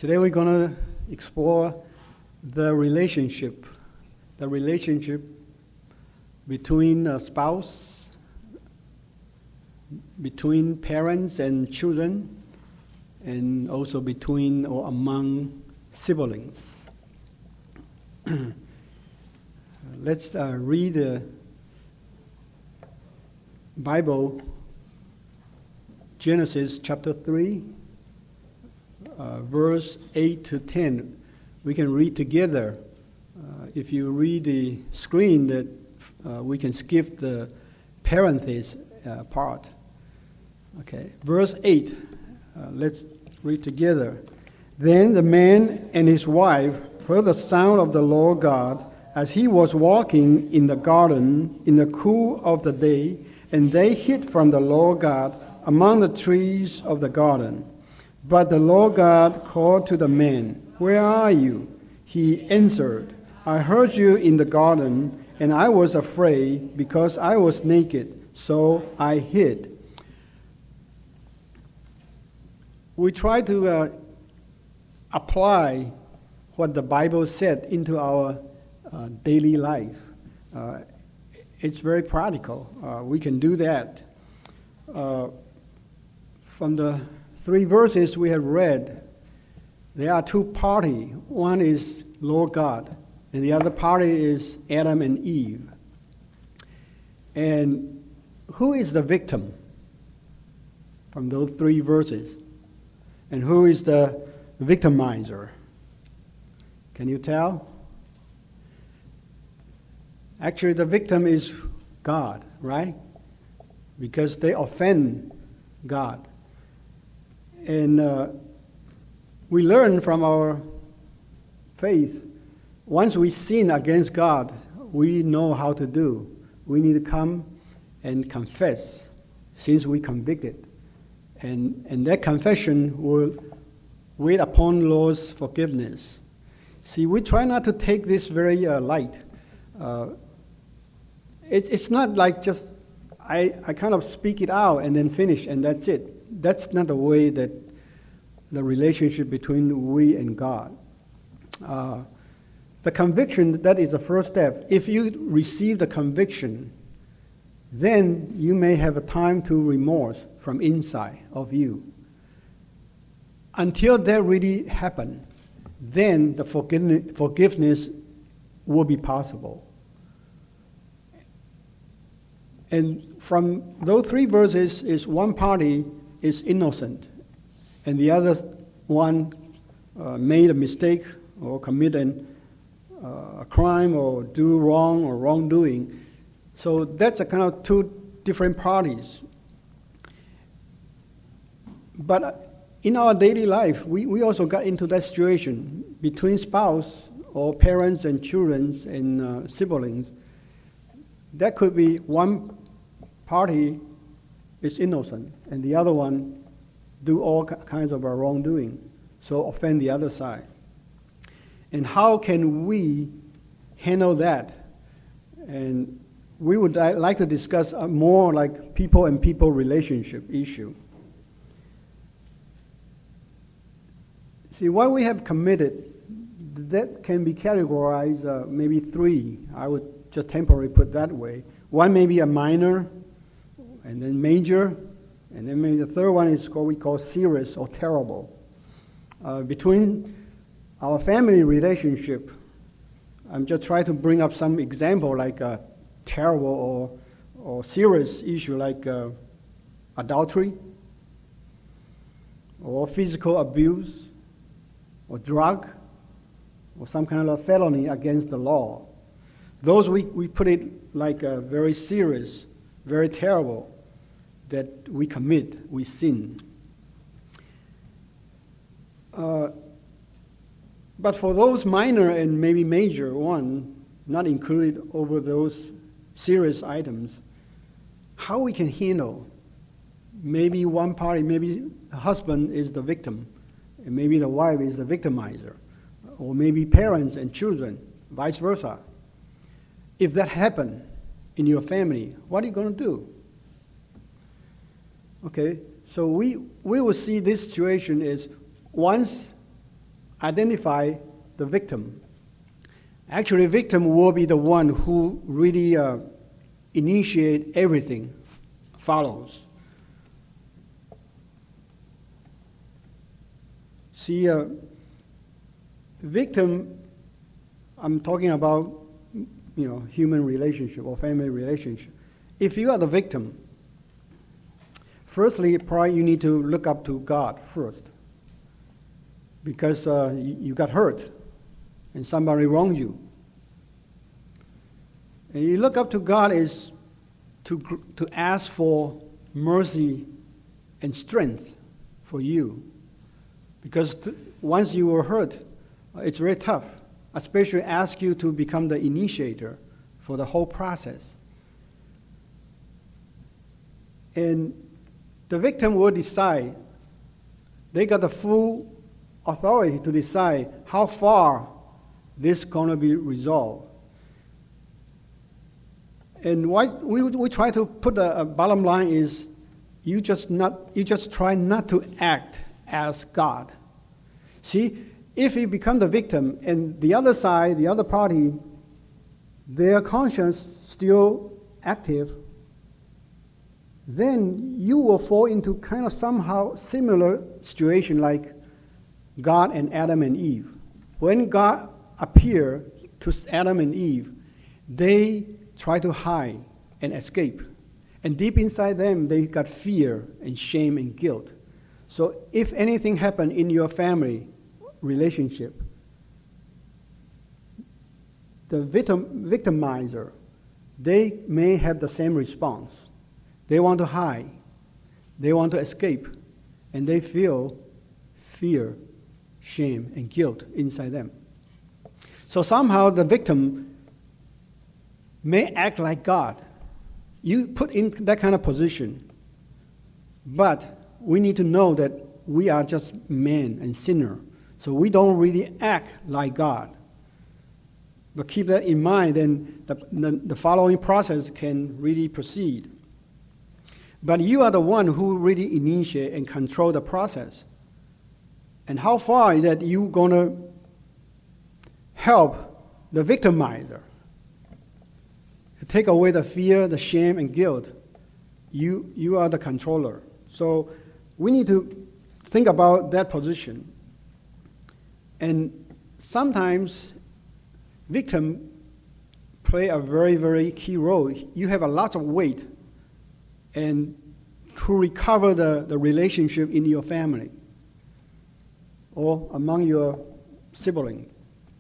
Today we're going to explore the relationship between a spouse, between parents and children, and also between or among siblings. Let's read the Bible, Genesis chapter 3, verse 8 to 10. We can read together. If you read the screen, that we can skip the parenthesis part. Okay, verse 8. Let's read together. Then the man and his wife heard the sound of the Lord God as he was walking in the garden in the cool of the day, and they hid from the Lord God among the trees of the garden. But the Lord God called to the man, "Where are you?" He answered, "I heard you in the garden, and I was afraid because I was naked, so I hid." We try to apply what the Bible said into our daily life. It's very practical. We can do that. From the 3 verses we have read, there are 2 parties. One is Lord God, and the other party is Adam and Eve. And who is the victim from those 3 verses? And who is the victimizer? Can you tell? Actually, the victim is God, right? Because they offend God. And we learn from our faith, once we sin against God, we know how to do. We need to come and confess since we convicted. And that confession will wait upon Lord's forgiveness. See, we try not to take this very light. It's not like just I kind of speak it out and then finish and that's it. That's not the way that the relationship between we and God. The conviction, that is the first step. If you receive the conviction, then you may have a time to remorse from inside of you. Until that really happens, then the forgiveness will be possible. And from those 3 verses, is one party is innocent, and the other one made a mistake or committed a crime or do wrong or wrongdoing. So that's a kind of 2 different parties. But in our daily life, we also got into that situation between spouse or parents and children and siblings. That could be one party is innocent and the other one do all kinds of wrongdoing, so offend the other side. And how can we handle that? And we would like to discuss a more like people and people relationship issue. See, what we have committed, that can be categorized maybe 3. I would just temporarily put that way. One may be a minor, and then major, and then maybe the third one is what we call serious or terrible. Between our family relationship, I'm just trying to bring up some example like a terrible or serious issue like adultery, or physical abuse, or drug, or some kind of felony against the law. Those we put it like a very serious, very terrible, that we commit, we sin. But for those minor and maybe major one, not included over those serious items, how we can handle? Maybe one party, maybe the husband is the victim, and maybe the wife is the victimizer, or maybe parents and children, vice versa. If that happened in your family, what are you going to do? Okay, so we will see this situation is once identify the victim. Actually, victim will be the one who really initiate everything, follows. See, victim, I'm talking about, human relationship or family relationship. If you are the victim, firstly, probably you need to look up to God first, because you got hurt and somebody wronged you. And you look up to God is to ask for mercy and strength for you. Because once you were hurt, it's very tough, especially ask you to become the initiator for the whole process. And the victim will decide, they got the full authority to decide how far this is going to be resolved. And what we try to put a bottom line is, you just try not to act as God. See, if you become the victim and the other side, the other party, their conscience still active, then you will fall into kind of somehow similar situation like God and Adam and Eve. When God appeared to Adam and Eve, they try to hide and escape. And deep inside them, they got fear and shame and guilt. So if anything happened in your family relationship, the victimizer, they may have the same response. They want to hide. They want to escape. And they feel fear, shame, and guilt inside them. So somehow the victim may act like God. You put in that kind of position. But we need to know that we are just men and sinner. So we don't really act like God. But keep that in mind, then the following process can really proceed. But you are the one who really initiate and control the process. And how far is that you going to help the victimizer to take away the fear, the shame, and guilt? You are the controller. So we need to think about that position. And sometimes victim play a very, very key role. You have a lot of weight and to recover the relationship in your family or among your siblings.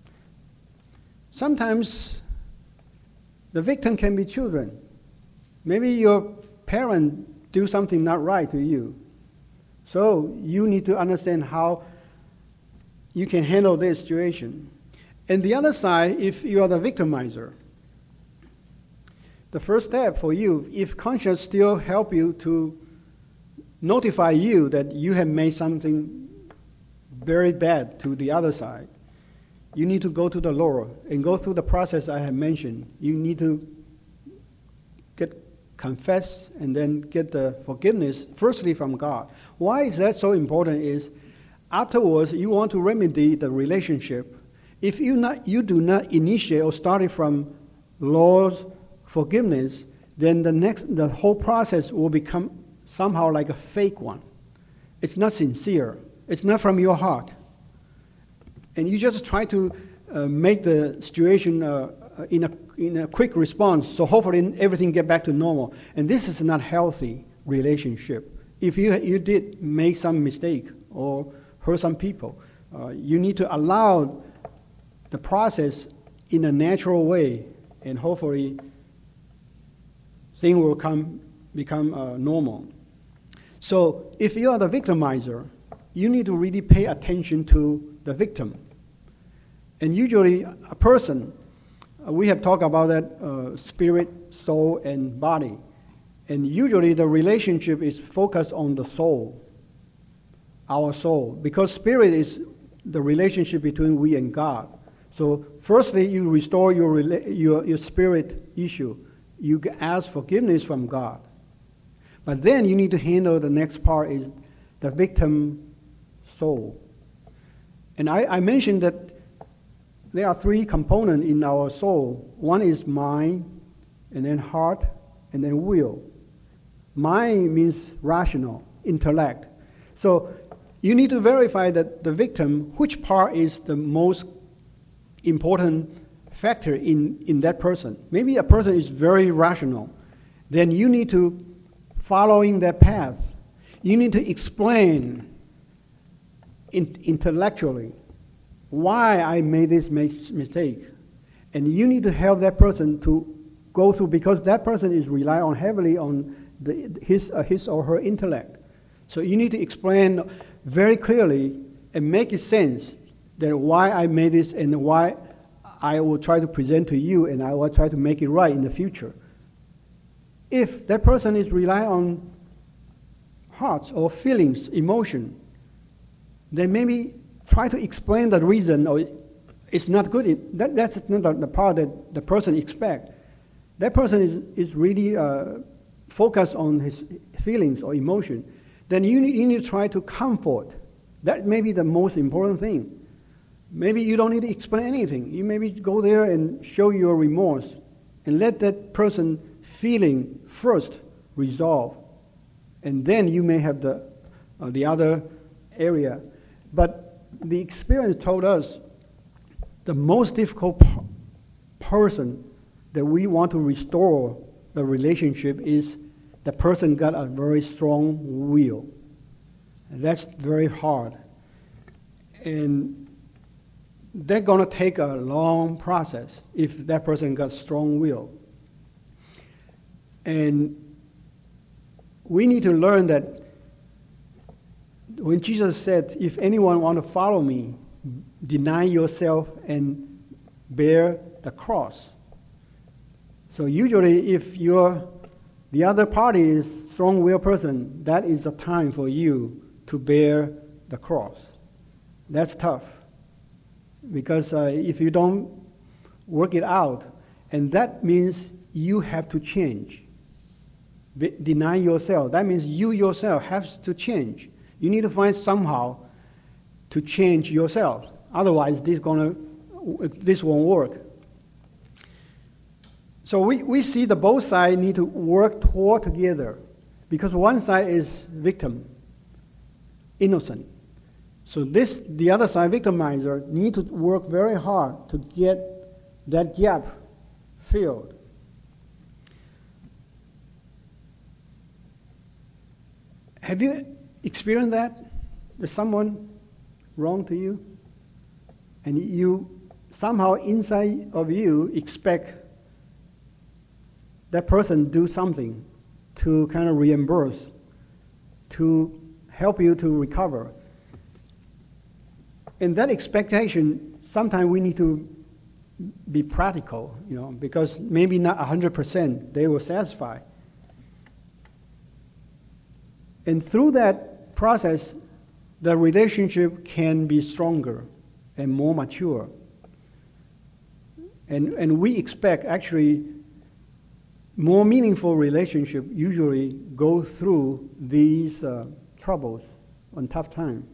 Sometimes the victim can be children. Maybe your parent do something not right to you. So you need to understand how you can handle this situation. And the other side, if you are the victimizer, the first step for you, if conscience still help you to notify you that you have made something very bad to the other side, you need to go to the Lord and go through the process I have mentioned. You need to confess and then get the forgiveness, firstly from God. Why is that so important is, afterwards, you want to remedy the relationship. If you do not initiate or start it from Lord's forgiveness, then the whole process will become somehow like a fake one. It's not sincere. It's not from your heart. And you just try to make the situation in a quick response, so hopefully everything get back to normal. And this is not healthy relationship. If you did make some mistake or hurt some people, you need to allow the process in a natural way, and hopefully things will become normal. So if you are the victimizer, you need to really pay attention to the victim. And usually a person, we have talked about that spirit, soul, and body. And usually the relationship is focused on the soul, our soul, because spirit is the relationship between we and God. So firstly, you restore your spirit issue. You ask forgiveness from God. But then you need to handle the next part is the victim soul. And I mentioned that there are three components in our soul. One is mind, and then heart, and then will. Mind means rational, intellect. So you need to verify that the victim, which part is the most important factor in that person. Maybe a person is very rational. Then you need to following that path. You need to explain intellectually why I made this mistake. And you need to help that person to go through, because that person is relying on heavily on his or her intellect. So you need to explain very clearly and make it sense that why I made this and why I will try to present to you and I will try to make it right in the future. If that person is relying on heart or feelings, emotion, then maybe try to explain the reason, or it's not good. That's not the part that the person expects. That person is really focused on his feelings or emotion. Then you need to try to comfort. That may be the most important thing. Maybe you don't need to explain anything. You maybe go there and show your remorse and let that person feeling first resolve. And then you may have the other area. But the experience told us the most difficult person that we want to restore the relationship is the person got a very strong will. And that's very hard. And that's going to take a long process if that person got strong will. And we need to learn that when Jesus said, if anyone want to follow me, deny yourself and bear the cross. So usually if the other party is strong-willed person, that is the time for you to bear the cross. That's tough. Because if you don't work it out, and that means you have to change. Deny yourself. That means you yourself have to change. You need to find somehow to change yourself. Otherwise, this won't work. So we see that both sides need to work toward together, because one side is victim, innocent. So the other side, victimizer, need to work very hard to get that gap filled. Have you experienced that? There's someone wrong to you, and you somehow inside of you expect that person do something to kind of reimburse, to help you to recover. And that expectation, sometimes we need to be practical, because maybe not 100% they will satisfy. And through that process, the relationship can be stronger and more mature. And we expect actually more meaningful relationship usually go through these troubles and tough time.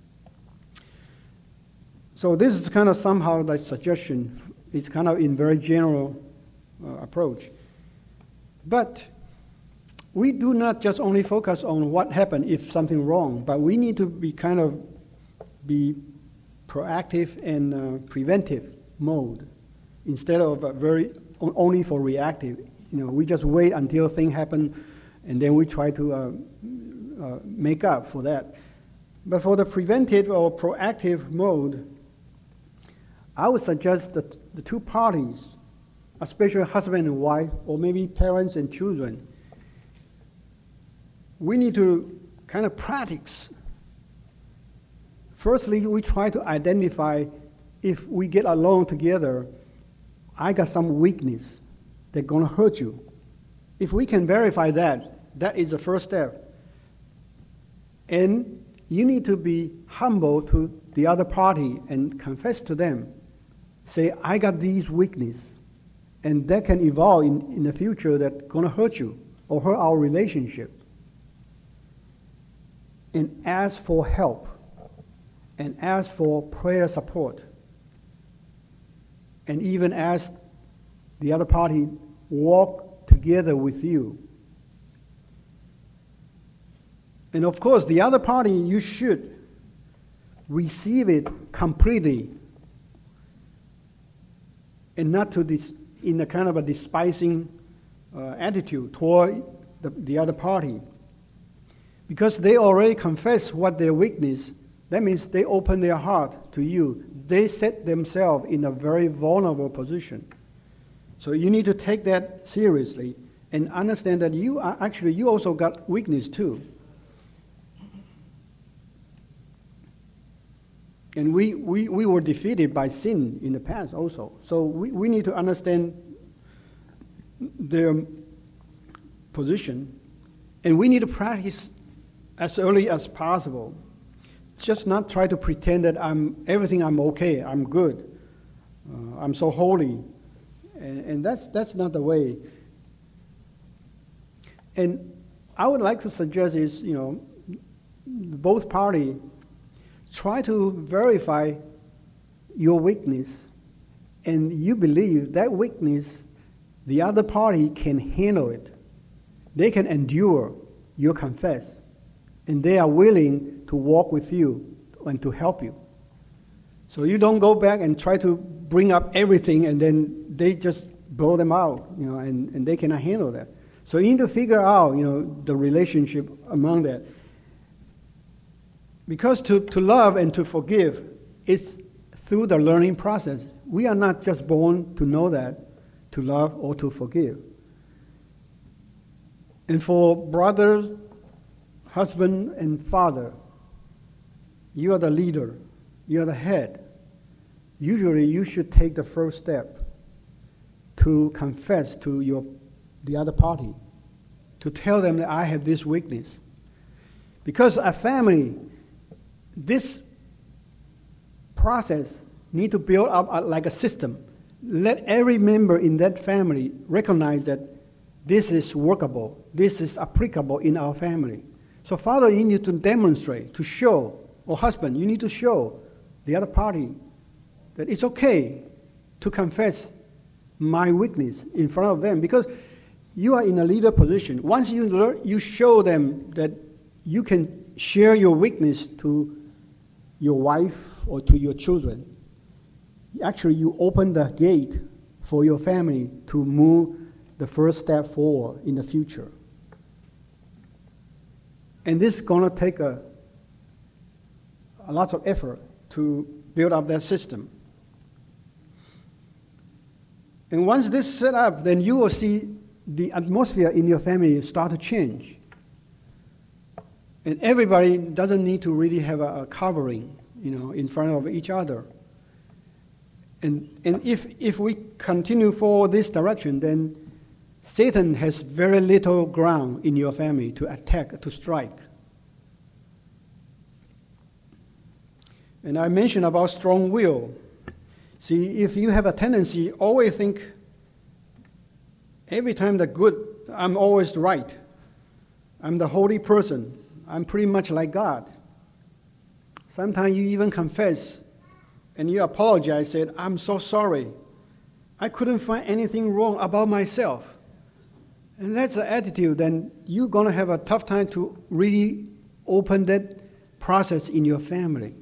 So this is kind of somehow the suggestion. It's kind of in very general approach. But we do not just only focus on what happened if something wrong, but we need to be proactive and preventive mode instead of only for reactive. We just wait until things happen, and then we try to make up for that. But for the preventive or proactive mode, I would suggest that the two parties, especially husband and wife, or maybe parents and children, we need to kind of practice. Firstly, we try to identify if we get along together, I got some weakness that's going to hurt you. If we can verify that, that is the first step. And you need to be humble to the other party and confess to them. Say, I got these weaknesses, and that can evolve in the future that's going to hurt you or hurt our relationship. And ask for help. and ask for prayer support, and even ask the other party walk together with you. And of course, the other party, you should receive it completely and not in a kind of a despising attitude toward the other party. Because they already confess what their weakness, that means they open their heart to you. They set themselves in a very vulnerable position. So you need to take that seriously and understand that you also got weakness too. And we were defeated by sin in the past also. So we need to understand their position. And we need to practice as early as possible. Just not try to pretend that I'm okay, I'm good, I'm so holy. And that's not the way. And I would like to suggest is, both parties try to verify your weakness, and you believe that weakness, the other party can handle it. They can endure your confess, and they are willing to walk with you and to help you. So you don't go back and try to bring up everything and then they just blow them out, and they cannot handle that. So you need to figure out, the relationship among that. Because to love and to forgive is through the learning process. We are not just born to know that, to love or to forgive. And for brothers, husband and father, you are the leader, you are the head. Usually you should take the first step to confess to the other party, to tell them that I have this weakness. Because a family, this process need to build up like a system. Let every member in that family recognize that this is workable, this is applicable in our family. So father, you need to demonstrate, to show, or husband, you need to show the other party that it's okay to confess my weakness in front of them, because you are in a leader position. Once you show them that you can share your weakness to your wife or to your children, actually you open the gate for your family to move the first step forward in the future. And this is going to take a lot of effort to build up that system. And once this is set up, then you will see the atmosphere in your family start to change. And everybody doesn't need to really have a covering, in front of each other. And if we continue forward this direction, then Satan has very little ground in your family to attack, to strike. And I mentioned about strong will. See, if you have a tendency, always think, every time the good, I'm always right. I'm the holy person. I'm pretty much like God. Sometimes you even confess and you apologize, said, I'm so sorry. I couldn't find anything wrong about myself. And that's the attitude, then you're going to have a tough time to really open that process in your family.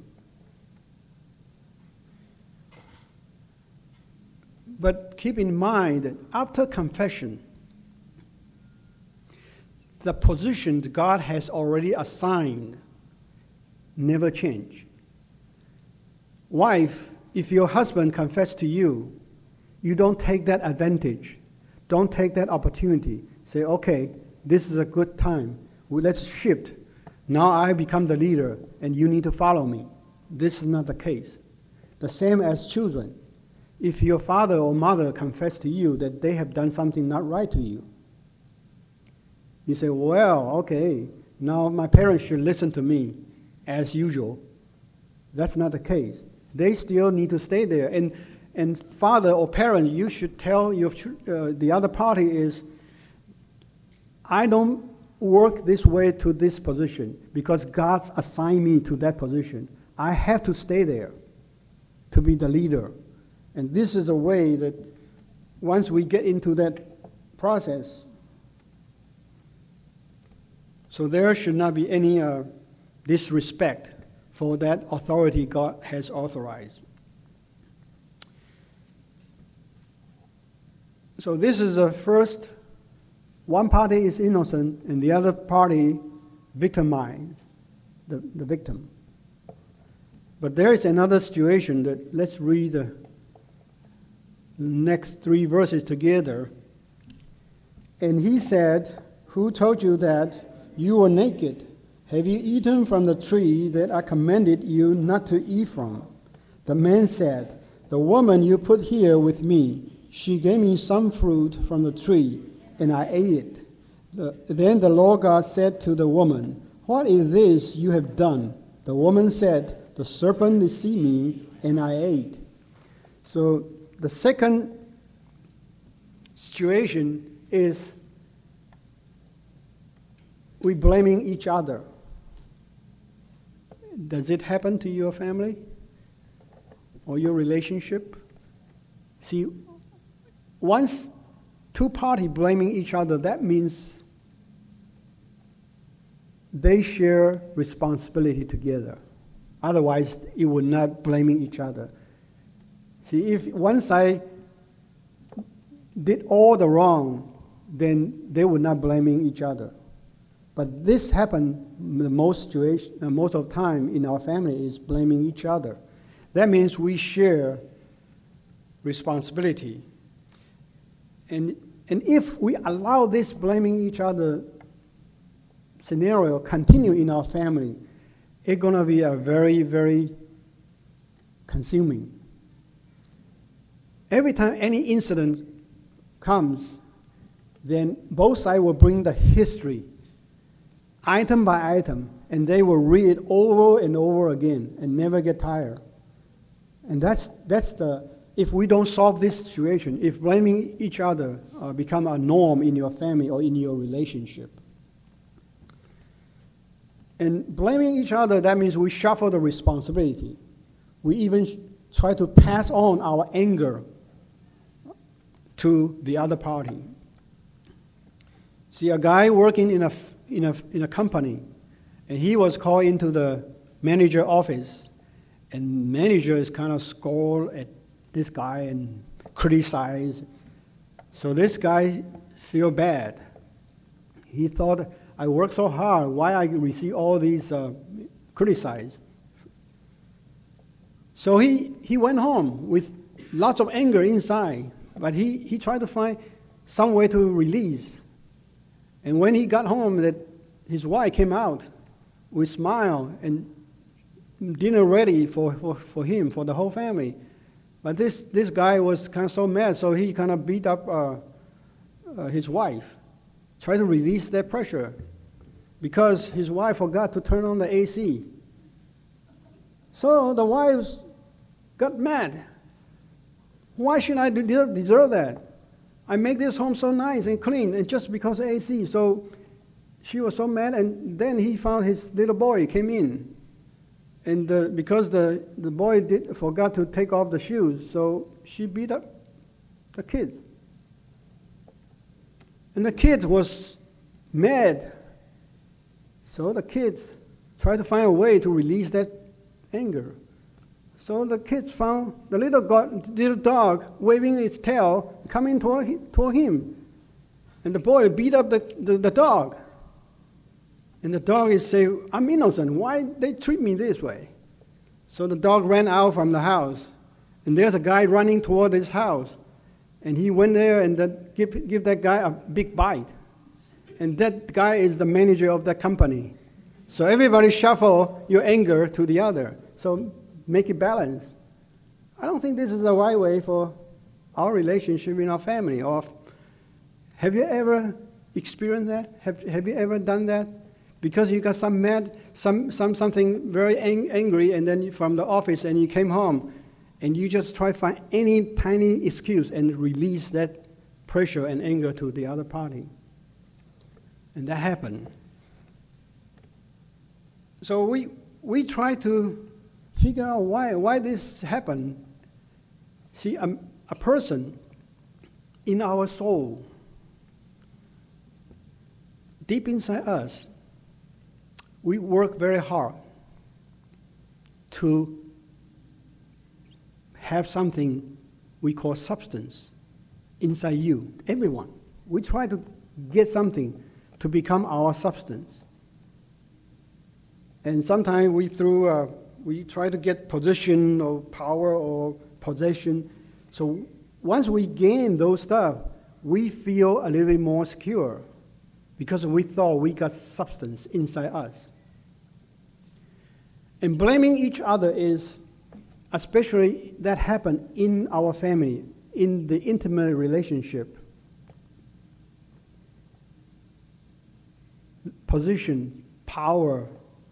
But keep in mind that after confession, the position God has already assigned never change. Wife, if your husband confesses to you, you don't take that advantage. Don't take that opportunity. Say, okay, this is a good time. Let's shift. Now I become the leader and you need to follow me. This is not the case. The same as children. If your father or mother confess to you that they have done something not right to you, you say, well, okay, now my parents should listen to me as usual. That's not the case. They still need to stay there. And father or parent, you should tell the other party is, I don't work this way to this position because God's assigned me to that position. I have to stay there to be the leader. And this is a way that once we get into that process, so there should not be any disrespect for that authority God has authorized. So this is the first. One party is innocent and the other party victimized the victim. But there is another situation that, let's read the next 3 verses together. And he said, "Who told you that you were naked? Have you eaten from the tree that I commanded you not to eat from?" The man said, "The woman you put here with me, she gave me some fruit from the tree, and I ate it." Then the Lord God said to the woman, "What is this you have done?" The woman said, "The serpent deceived me, and I ate." So the second situation is we blaming each other. Does it happen to your family or your relationship? See, once two parties blaming each other, that means they share responsibility together. Otherwise, it would not blaming each other. See, if one side did all the wrong, then they would not blaming each other. But this happened the most of the time in our family is blaming each other. That means we share responsibility. And if we allow this blaming each other scenario continue in our family, it's going to be a very, very consuming. Every time any incident comes, then both sides will bring the history, item by item, and they will read it over and over again and never get tired. And that's if we don't solve this situation, if blaming each other become a norm in your family or in your relationship. And blaming each other, that means we shuffle the responsibility. We even try to pass on our anger to the other party. See, a guy working in a company, and he was called into the manager office, and manager is kind of scold at this guy and criticize. So this guy feel bad. He thought, I work so hard, why I receive all these criticize? So he went home with lots of anger inside, but he tried to find some way to release. And when he got home, that his wife came out with smile and dinner ready for him, for the whole family. But this guy was kind of so mad, so he kind of beat up his wife, tried to release that pressure, because his wife forgot to turn on the AC. So the wife got mad. Why should I deserve that? I make this home so nice and clean, and just because of AC. So she was so mad, and then he found his little boy came in. And because the boy forgot to take off the shoes, so she beat up the kids. And the kid was mad. So the kids tried to find a way to release that anger. So the kids found the little dog waving its tail coming toward him. And the boy beat up the dog. And the dog is saying, I'm innocent. Why they treat me this way? So the dog ran out from the house. And there's a guy running toward his house. And he went there and give that guy a big bite. And that guy is the manager of the company. So everybody shuffle your anger to the other. So make it balanced. I don't think this is the right way for our relationship in our family. Or have you ever experienced that? Have you ever done that? Because you got something very angry, and then from the office, and you came home, and you just try to find any tiny excuse and release that pressure and anger to the other party. And that happened. So we try to figure out why this happened. See, a person in our soul, deep inside us, we work very hard to have something we call substance inside you, everyone. We try to get something to become our substance. And sometimes we try to get position or power or possession. So once we gain those stuff, we feel a little bit more secure because we thought we got substance inside us. And blaming each other is, especially that happened in our family, in the intimate relationship. Position, power,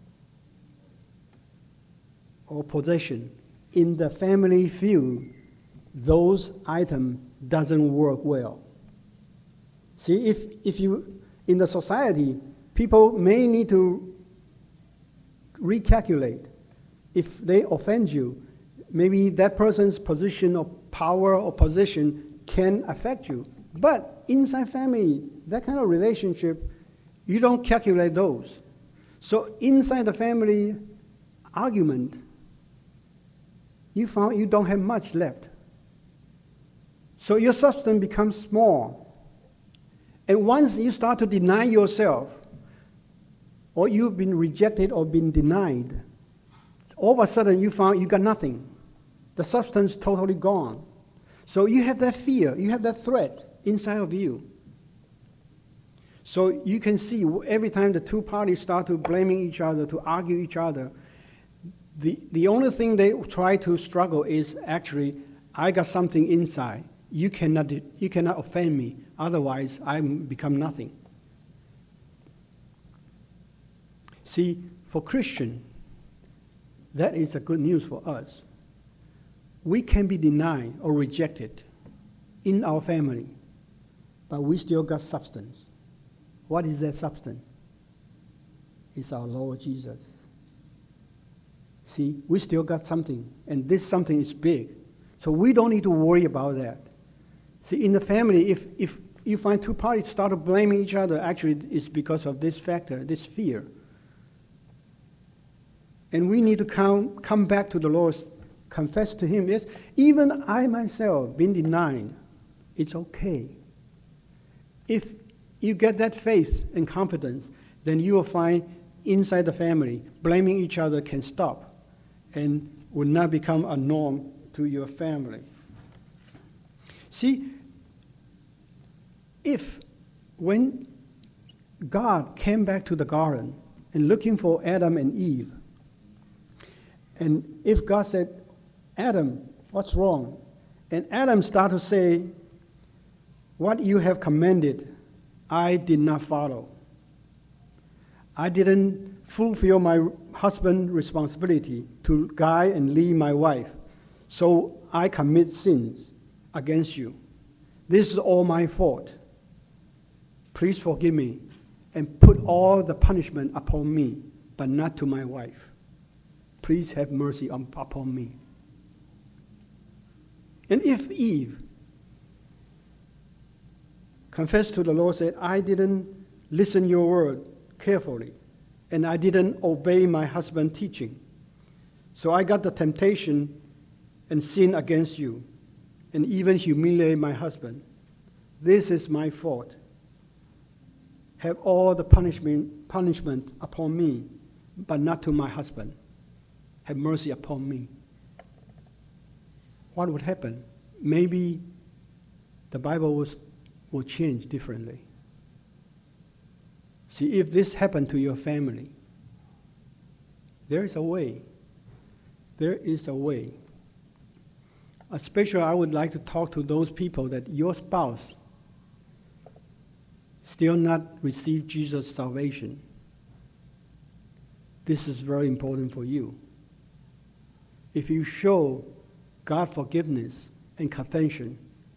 or possession in the family field, those items doesn't work well. See, if you, in the society, people may need to recalculate. If they offend you, maybe that person's position of power or position can affect you. But inside family, that kind of relationship, you don't calculate those. So inside the family argument, you found you don't have much left. So your substance becomes small. And once you start to deny yourself, or you've been rejected or been denied, all of a sudden you found you got nothing. The substance totally gone. So you have that fear, you have that threat inside of you. So you can see every time the two parties start to blaming each other, to argue each other, the only thing they try to struggle is actually, I got something inside. You cannot offend me, otherwise I become nothing. See, for Christian, that is a good news for us. We can be denied or rejected in our family, but we still got substance. What is that substance? It's our Lord Jesus. See, we still got something, and this something is big. So we don't need to worry about that. See, in the family, if you find two parties start blaming each other, actually it's because of this factor, this fear. And we need to come back to the Lord, confess to Him, yes, even I myself been denied, it's okay. If you get that faith and confidence, then you will find inside the family, blaming each other can stop and will not become a norm to your family. See, if when God came back to the garden and looking for Adam and Eve, and if God said, Adam, what's wrong? And Adam started to say, what you have commanded, I did not follow. I didn't fulfill my husband's responsibility to guide and lead my wife. So I commit sins against you. This is all my fault. Please forgive me and put all the punishment upon me, but not to my wife. Please have mercy upon me. And if Eve confessed to the Lord, said, I didn't listen your word carefully, and I didn't obey my husband's teaching, so I got the temptation and sin against you, and even humiliate my husband. This is my fault. Have all the punishment upon me, but not to my husband. Have mercy upon me. What would happen? Maybe the Bible will change differently. See, if this happened to your family, there is a way. There is a way. Especially, I would like to talk to those people that your spouse still not received Jesus' salvation. This is very important for you. If you show God forgiveness and confession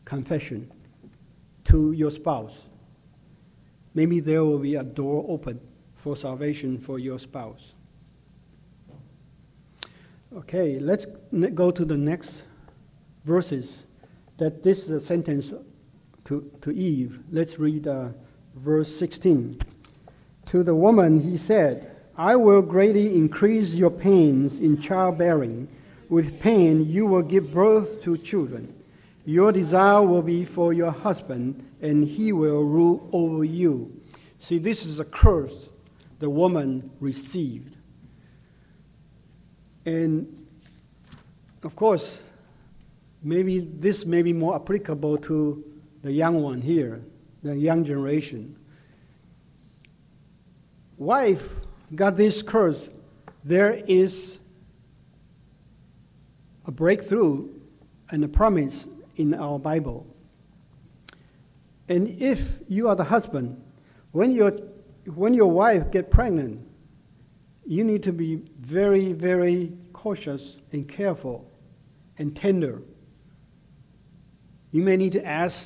to your spouse, maybe there will be a door open for salvation for your spouse. Okay, let's go to the next verses. That this is a sentence to Eve. Let's read verse 16. To the woman he said, I will greatly increase your pains in childbearing. With pain you will give birth to children. Your desire will be for your husband, and he will rule over you. See, this is a curse the woman received. And of course, maybe this may be more applicable to the young one here, the young generation. Wife got this curse. There is a breakthrough and a promise in our Bible. And if you are the husband, when your wife gets pregnant, you need to be very, very cautious and careful and tender. You may need to ask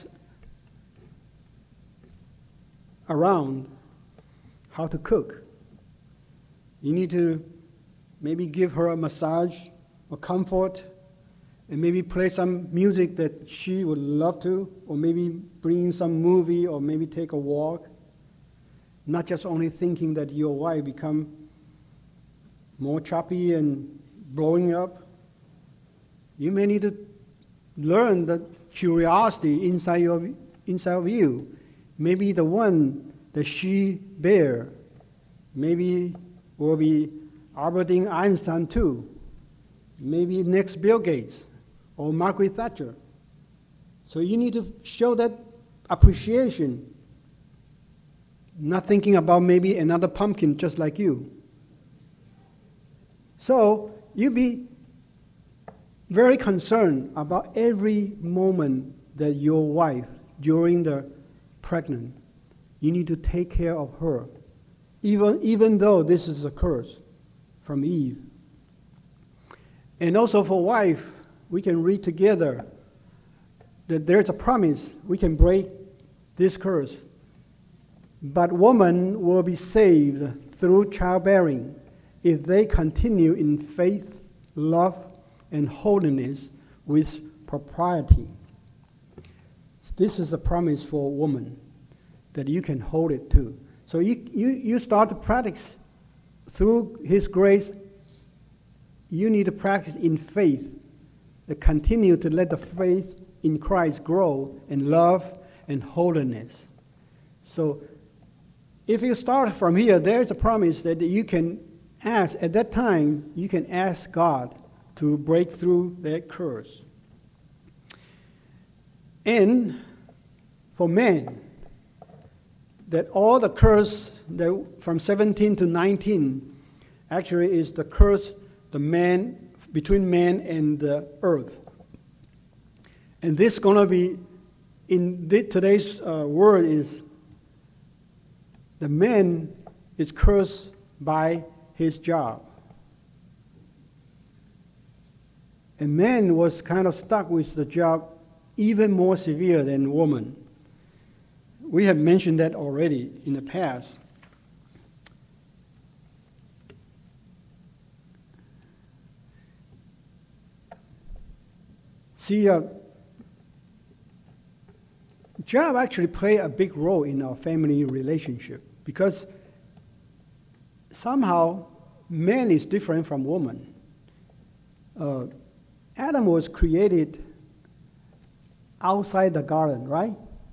around how to cook. You need to maybe give her a massage or comfort, and maybe play some music that she would love to, or maybe bring some movie, or maybe take a walk. Not just only thinking that your wife become more choppy and blowing up. You may need to learn the curiosity inside of you. Maybe the one that she bear, maybe will be Albert Einstein too. Maybe next Bill Gates or Margaret Thatcher. So you need to show that appreciation, not thinking about maybe another pumpkin just like you. So you be very concerned about every moment that your wife, during the pregnant, you need to take care of her, even though this is a curse from Eve. And also for wife, we can read together that there's a promise we can break this curse. But woman will be saved through childbearing if they continue in faith, love, and holiness with propriety. This is a promise for a woman that you can hold it to. So you start to practice through His grace. You need to practice in faith, to continue to let the faith in Christ grow in love and holiness. So if you start from here, there's a promise that you can ask. At that time, you can ask God to break through that curse. And for men, that all the curse that from 17 to 19 actually is the curse between man and the earth. And this is going to be, in today's word, is the man is cursed by his job. And man was kind of stuck with the job even more severe than woman. We have mentioned that already in the past. See, job actually play a big role in our family relationship because somehow man is different from woman. Adam was created outside the garden, right?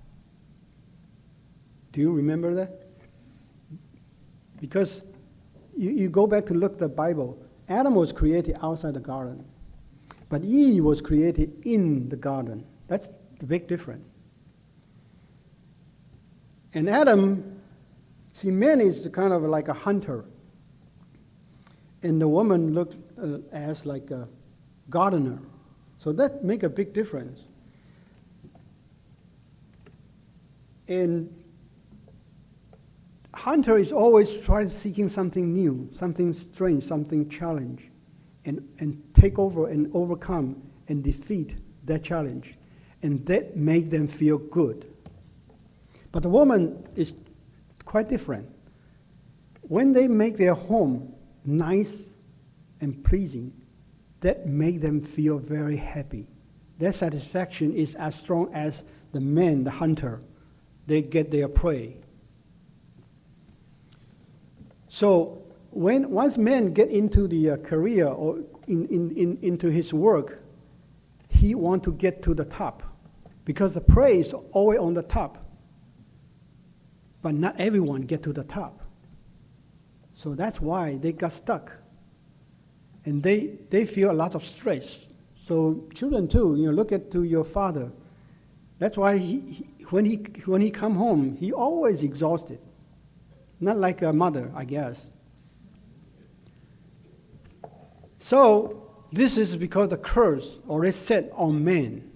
Do you remember that? Because you go back to look at the Bible, Adam was created outside the garden, but Eve was created in the garden. That's the big difference. And Adam, see, man is kind of like a hunter, and the woman looked as like a gardener. So that make a big difference. And hunter is always trying seeking something new, something strange, something challenge, and take over and overcome and defeat that challenge. And that make them feel good. But the woman is quite different. When they make their home nice and pleasing, that make them feel very happy. Their satisfaction is as strong as the man, the hunter. They get their prey. So once men get into the career or into his work, he wants to get to the top because the prey is always on the top. But not everyone get to the top. So that's why they got stuck. And they feel a lot of stress. So children too, look at to your father. That's why when he come home, he always exhausted. Not like a mother, I guess. So this is because the curse already set on man.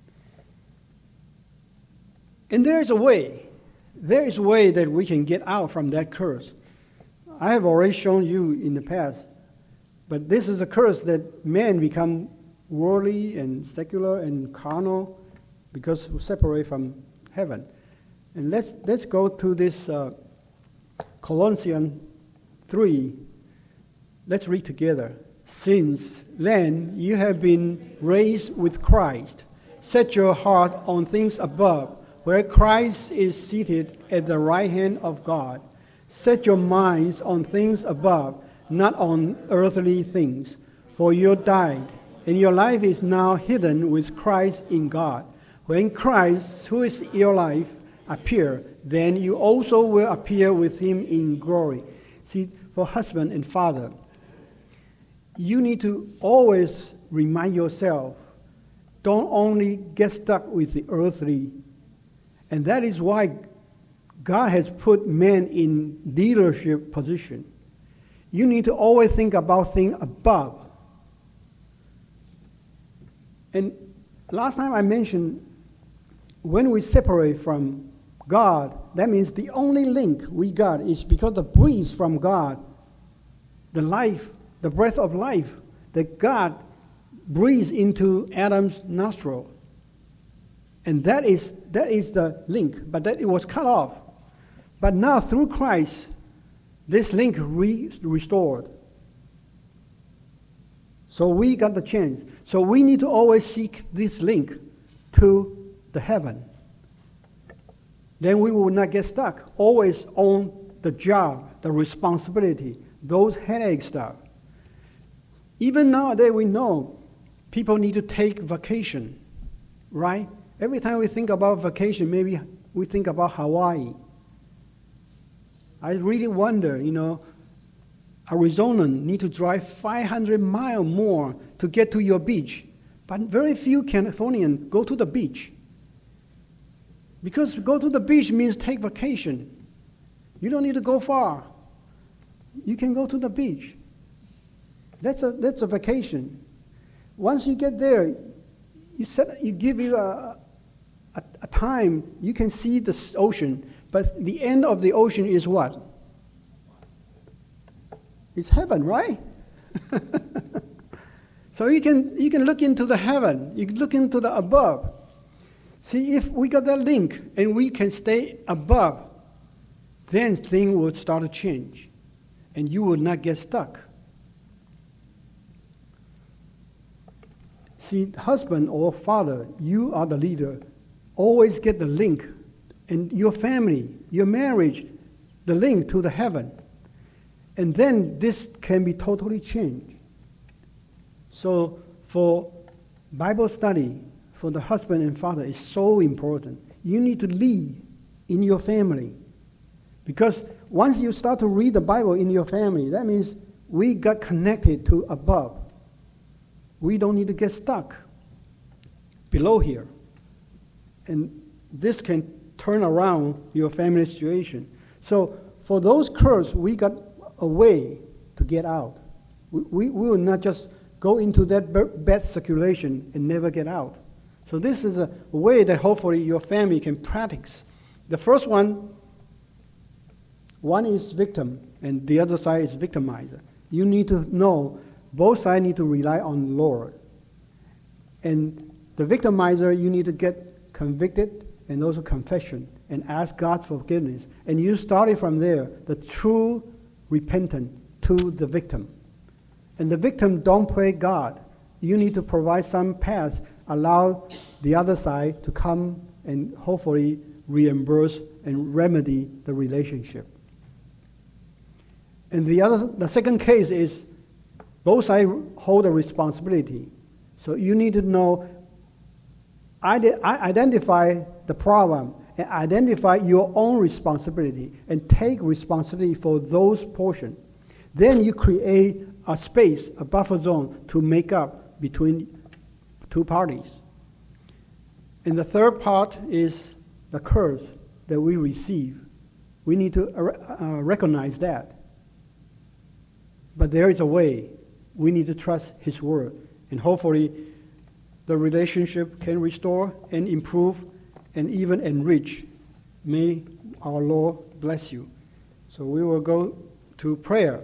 And there is a way. There is a way that we can get out from that curse. I have already shown you in the past. But this is a curse that men become worldly and secular and carnal because we separate from heaven. And let's go to this Colossians 3. Let's read together. Since then you have been raised with Christ. Set your heart on things above, where Christ is seated at the right hand of God. Set your minds on things above, not on earthly things. For you died, and your life is now hidden with Christ in God. When Christ, who is your life, appear, then you also will appear with him in glory. See, for husband and father, you need to always remind yourself, don't only get stuck with the earthly. And that is why God has put men in leadership position. You need to always think about things above. And last time I mentioned, when we separate from God, that means the only link we got is because the breeze from God, the life, the breath of life that God breathed into Adam's nostril. And that is the link, but that it was cut off. But now through Christ, this link restored. So we got the chance. So we need to always seek this link to the heaven. Then we will not get stuck, always on the job, the responsibility, those headache stuff. Even nowadays we know people need to take vacation, right? Every time we think about vacation, maybe we think about Hawaii. I really wonder, Arizona need to drive 500 miles more to get to your beach. But very few Californians go to the beach. Because go to the beach means take vacation. You don't need to go far. You can go to the beach. That's a vacation. Once you get there, you give you a time you can see the ocean, but the end of the ocean is what? It's heaven, right? So you can look into the heaven. You can look into the above. See, if we got that link and we can stay above, then things will start to change, and you will not get stuck. See, husband or father, you are the leader. Always get the link, and your family, your marriage, the link to the heaven. And then this can be totally changed. So for Bible study, for the husband and father is so important. You need to lead in your family. Because once you start to read the Bible in your family, that means we got connected to above. We don't need to get stuck below here. And this can turn around your family situation. So for those curses, we got a way to get out. We will not just go into that bad circulation and never get out. So this is a way that hopefully your family can practice. The first one is victim, and the other side is victimizer. You need to know both sides need to rely on the Lord. And the victimizer, you need to get convicted and also confession and ask God for forgiveness. And you started from there, the true repentance to the victim. And the victim don't play God. you need to provide some path, allow the other side to come and hopefully reimburse and remedy the relationship. And the second case is both sides hold a responsibility. So you need to know, identify the problem and identify your own responsibility and take responsibility for those portions. Then you create a space, a buffer zone to make up between two parties. And the third part is the curse that we receive. We need to recognize that. But there is a way. We need to trust His word. And hopefully the relationship can restore and improve and even enrich. May our Lord bless you. So we will go to prayer.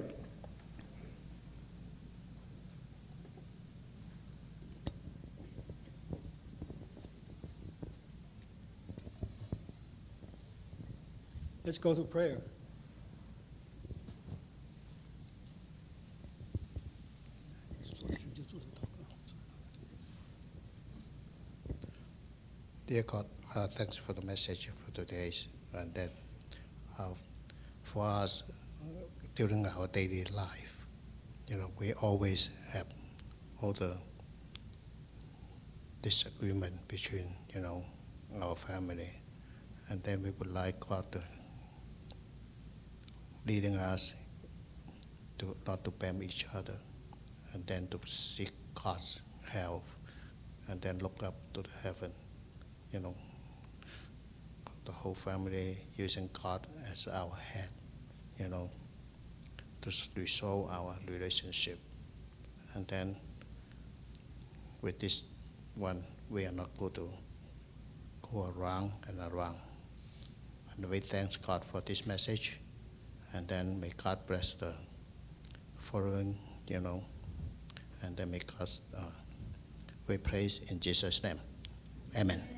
Let's go to prayer. Dear God, thanks for the message for today. And then for us, during our daily life, we always have all the disagreement between, our family. And then we would like God to leading us to not to blame each other, and then to seek God's help, and then look up to the heaven. The whole family using God as our head, to resolve our relationship. And then with this one, we are not going to go around and around. And we thank God for this message. And then may God bless the following, and then may God, we praise in Jesus' name. Amen.